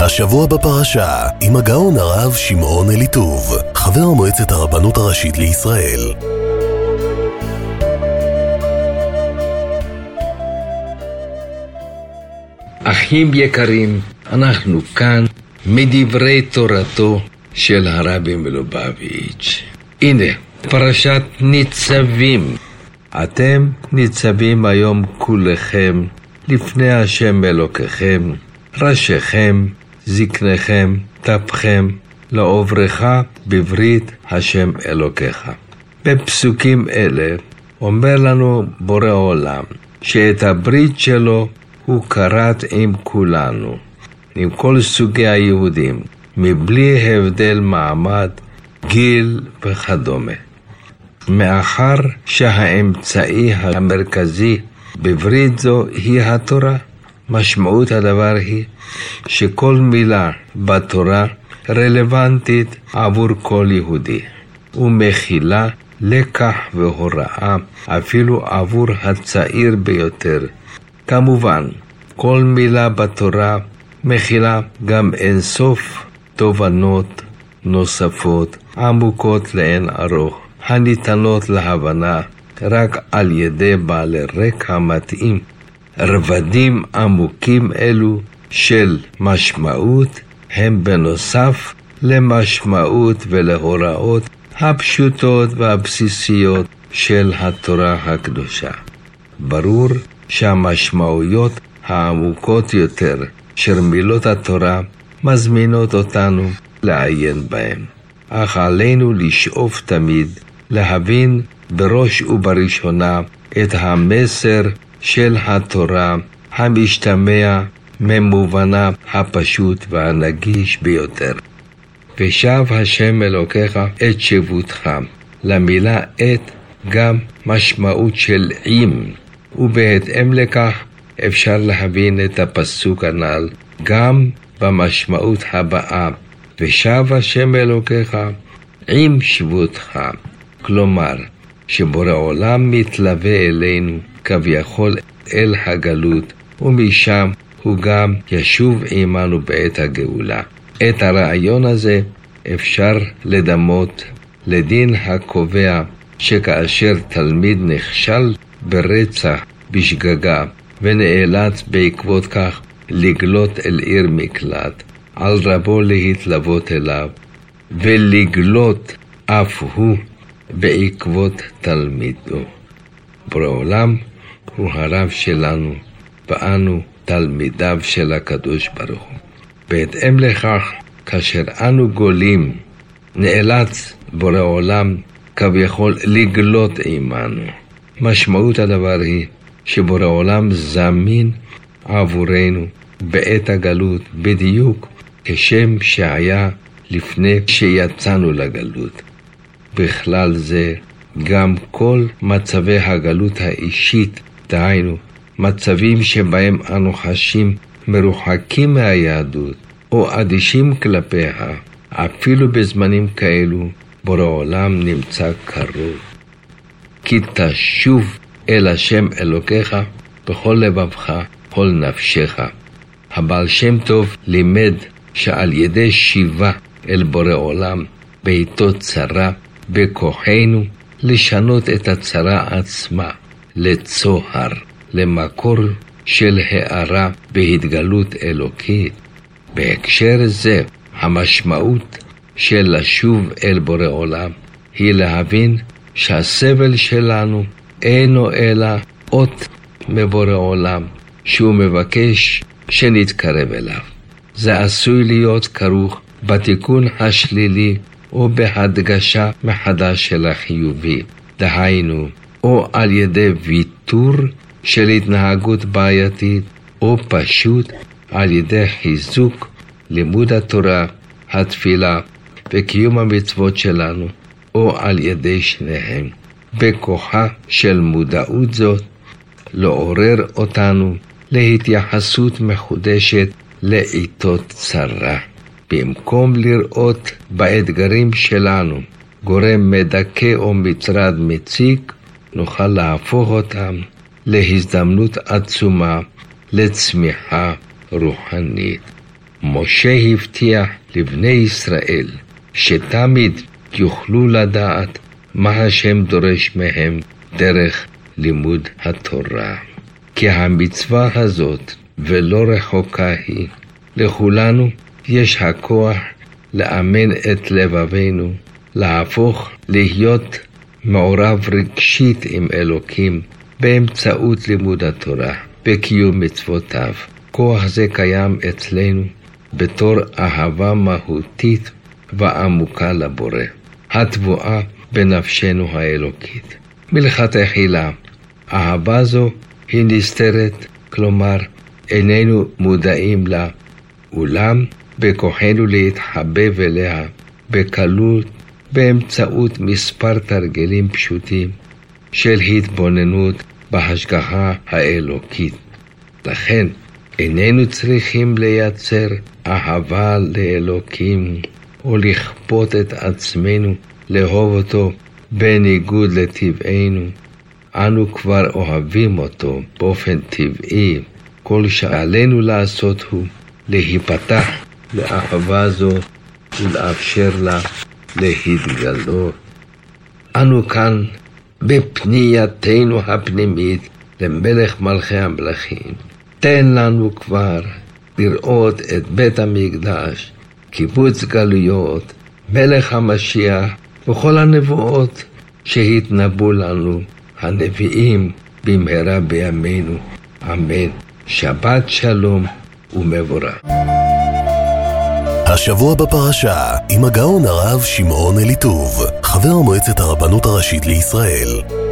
השבוע בפרשה, עם הגאון הרב שמעון אליטוב, חבר מועצת הרבנות הראשית לישראל. אחים יקרים, אנחנו כאן מדברי תורתו של הרבי מלובביץ'. הנה, פרשת ניצבים. אתם ניצבים היום כולכם לפני השם אלוקיכם, ראשיכם, זקניכם, טפכם, לעוברך בברית השם אלוקיך. בפסוקים אלה אומר לנו בורא עולם שאת הברית שלו הוא כרת עם כולנו, עם כל סוגי היהודים, מבלי הבדל מעמד, גיל וכדומה. מאחר שהאמצעי המרכזי בברית זו היא התורה, משמעות הדבר היא שכל מילה בתורה רלוונטית עבור כל יהודי, ומכילה לקח והוראה אפילו עבור הצעיר ביותר. כמובן, כל מילה בתורה מכילה גם אינסוף תובנות נוספות עמוקות לאין ארוך, הניתנות להבנה רק על ידי בעלי רקע מתאים. רבדים עמוקים אלו של משמעות הם בנוסף למשמעות ולהוראות הפשוטות והבסיסיות של התורה הקדושה. ברור שהמשמעויות העמוקות יותר של מילות התורה מזמינות אותנו לעיין בהם. אך עלינו לשאוף תמיד להבין בראש ובראשונה את המסר של התורה המשתמע ממובנה הפשוט והנגיש ביותר. ושב השם אלוקיך את שבותך. למילה את גם משמעות של עם, ובהתאם לכך אפשר להבין את הפסוק הנ"ל גם במשמעות הבאה, ושב השם אלוקיך עם שבותך. כלומר, שבורא עולם מתלווה אלינו כביכול אל הגלות, ומשם הוא גם ישוב עמנו בעת הגאולה. את הרעיון הזה אפשר לדמות לדין הקובע שכאשר תלמיד נכשל ברצח בשגגה ונאלץ בעקבות כך לגלות אל עיר מקלט, על רבו להתלוות אליו ולגלות אף הוא בעקבות תלמידו. בורא עולם הוא הרב שלנו ואנו תלמידיו של הקדוש ברוך הוא. בהתאם לכך, כאשר אנו גולים, נאלץ בורא עולם כביכול לגלות עמנו. משמעות הדבר היא שבורא עולם זמין עבורנו בעת הגלות בדיוק כשם שהיה לפני שיצאנו לגלות. בכלל זה גם כל מצבי הגלות האישית, דהיינו מצבים שבהם אנו חשים מרוחקים מהיהדות או אדישים כלפיה, אפילו בזמנים כאלו בורא עולם נמצא קרוב. כי תשוב אל השם אלוקיך בכל לבבך, כל נפשך. הבעל שם טוב לימד שעל ידי שיבה אל בורא עולם בעתו צרה בכוחנו לשנות את הצרה עצמה לצוהר, למקור של הערה בהתגלות אלוקית. בהקשר זה המשמעות של לשוב אל בורא עולם היא להבין שהסבל שלנו אינו אלא אות מבורא עולם שהוא מבקש שנתקרב אליו. זה עשוי להיות כרוך בתיקון השלילי או בהדגשה מחדש של החיובי, דהיינו או על ידי ויתור של התנהגות בעייתית, או פשוט על ידי חיזוק לימוד התורה, התפילה וקיום המצוות שלנו, או על ידי שניהם. בכוחה של מודעות זאת לעורר אותנו להתייחסות מחודשת לעיתות צרה. במקום לראות באתגרים שלנו גורם מדכא או מטרד מציק, נוכל להפוך אותם להזדמנות עצומה לצמיחה רוחנית. משה הבטיח לבני ישראל שתמיד יוכלו לדעת מה השם דורש מהם דרך לימוד התורה. כי המצווה הזאת ולא רחוקה היא. לכולנו יש הכוח לאמן את לבבינו, להפוך להיות מעורב רגשית עם אלוקים באמצעות לימוד התורה, בקיום מצוותיו. כוח זה קיים אצלנו בתור אהבה מהותית ועמוקה לבורא, הטבועה בנפשנו האלוקית. מלכתחילה, אהבה זו היא נסתרת, כלומר איננו מודעים לה, אולם בכוחנו להתחבב אליה בקלות באמצעות מספר תרגלים פשוטים של התבוננות בהשגחה האלוקית. לכן איננו צריכים לייצר אהבה לאלוקים או לכפות את עצמנו לאהוב אותו בניגוד לטבענו. אנו כבר אוהבים אותו באופן טבעי. כל שעלינו לעשות הוא להיפתח לאהבה זו ולאפשר לה להתגלות. אנו כאן בפנייתנו הפנימית למלך מלכי המלכים. תן לנו כבר לראות את בית המקדש, קיבוץ גלויות, מלך המשיח וכל הנבואות שהתנבאו לנו הנביאים במהרה בימינו. אמן. שבת שלום ומבורך. השבוע בפרשה עם הגאון הרב שמעון אליטוב, חבר מועצת הרבנות הראשית לישראל.